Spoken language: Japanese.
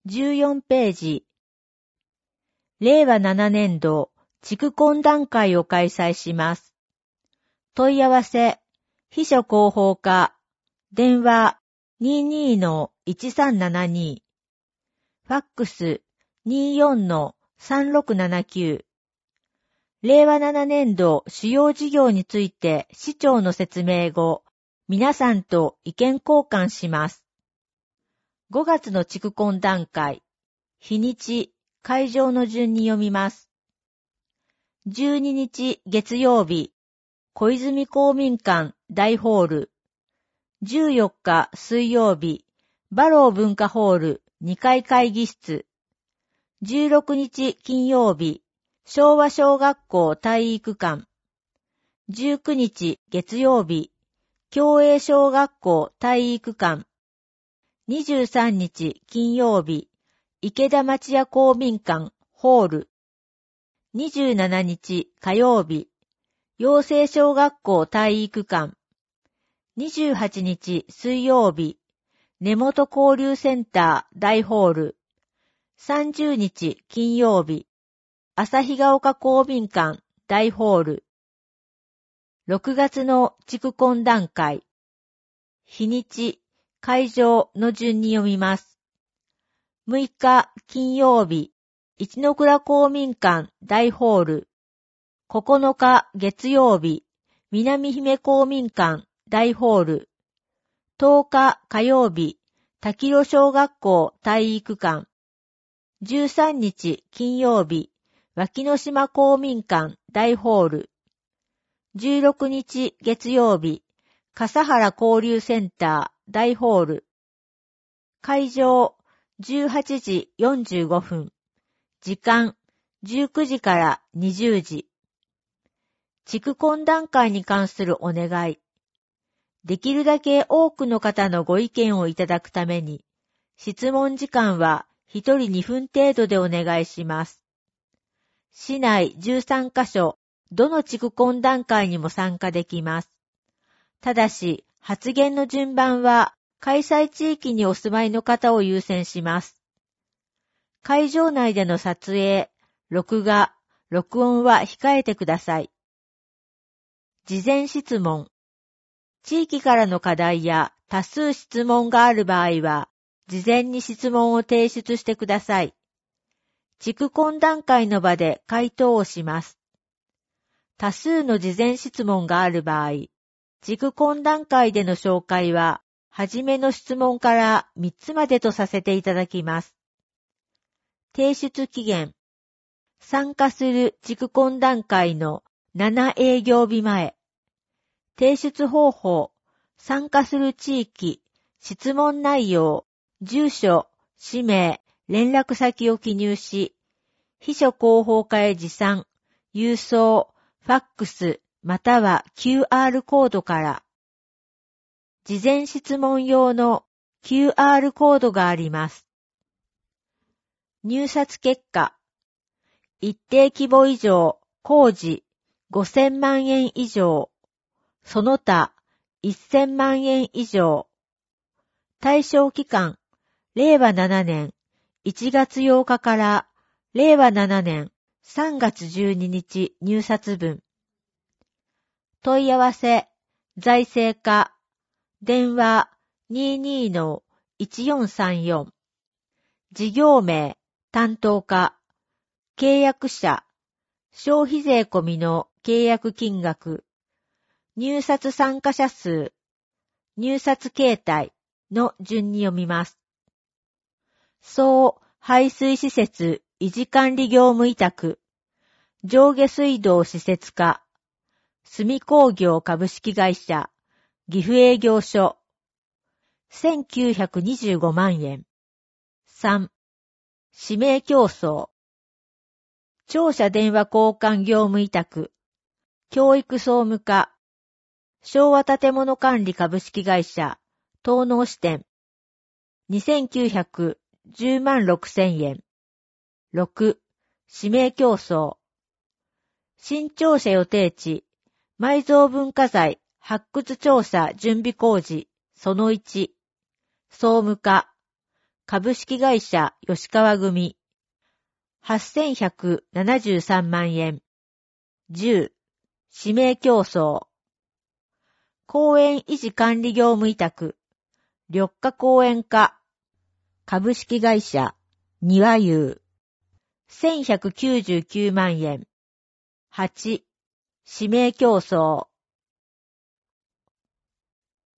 14ページ。令和7年度地区懇談会を開催します。問い合わせ、秘書広報課、電話 22-1372、ファックス 24-3679。令和7年度主要事業について市長の説明後、皆さんと意見交換します。5月の地区懇談会、日にち、会場の順に読みます。12日月曜日、小泉公民館大ホール。14日水曜日、バロー文化ホール2階会議室。16日金曜日、昭和小学校体育館。19日月曜日、共栄小学校体育館。23日金曜日、池田町屋公民館ホール。27日火曜日、養成小学校体育館。28日水曜日、根本交流センター大ホール。30日金曜日、旭ヶ丘公民館大ホール。6月の地区懇談会。日にち、会場の順に読みます。6日金曜日、一ノ倉公民館大ホール。9日月曜日、南姫公民館大ホール。10日火曜日、滝路小学校体育館。13日金曜日、脇の島公民館大ホール。16日月曜日、笠原交流センター大ホール。会場18時45分。時間19時から20時。地区懇談会に関するお願い。できるだけ多くの方のご意見をいただくために、質問時間は1人2分程度でお願いします。市内13カ所、どの地区懇談会にも参加できます。ただし、発言の順番は、開催地域にお住まいの方を優先します。会場内での撮影、録画、録音は控えてください。事前質問。地域からの課題や多数質問がある場合は、事前に質問を提出してください。地区懇談会の場で回答をします。多数の事前質問がある場合、地区懇談会での紹介は、はじめの質問から3つまでとさせていただきます。提出期限。参加する地区懇談会の7営業日前。提出方法。参加する地域、質問内容、住所、氏名、連絡先を記入し、秘書広報課へ持参、郵送、ファックス、または QR コードから。事前質問用の QR コードがあります。入札結果。一定規模以上、工事、5000万円以上。その他、1000万円以上。対象期間、令和7年1月8日から令和7年3月12日入札分。問い合わせ、財政課、電話 22-1434。事業名、担当課、契約者、消費税込みの契約金額、入札参加者数、入札形態の順に読みます。総排水施設維持管理業務委託、上下水道施設課、住工業株式会社、岐阜営業所、1925万円。3、指名競争。庁舎電話交換業務委託、教育総務課、昭和建物管理株式会社、東納支店、2910万6千円。6、指名競争。新庁舎予定地、埋蔵文化財発掘調査準備工事、その1、総務課、 株式会社吉川組、8173万円。10、指名競争。公園維持管理業務委託、緑化公園課、株式会社庭湯、1199万円。8、指名競争。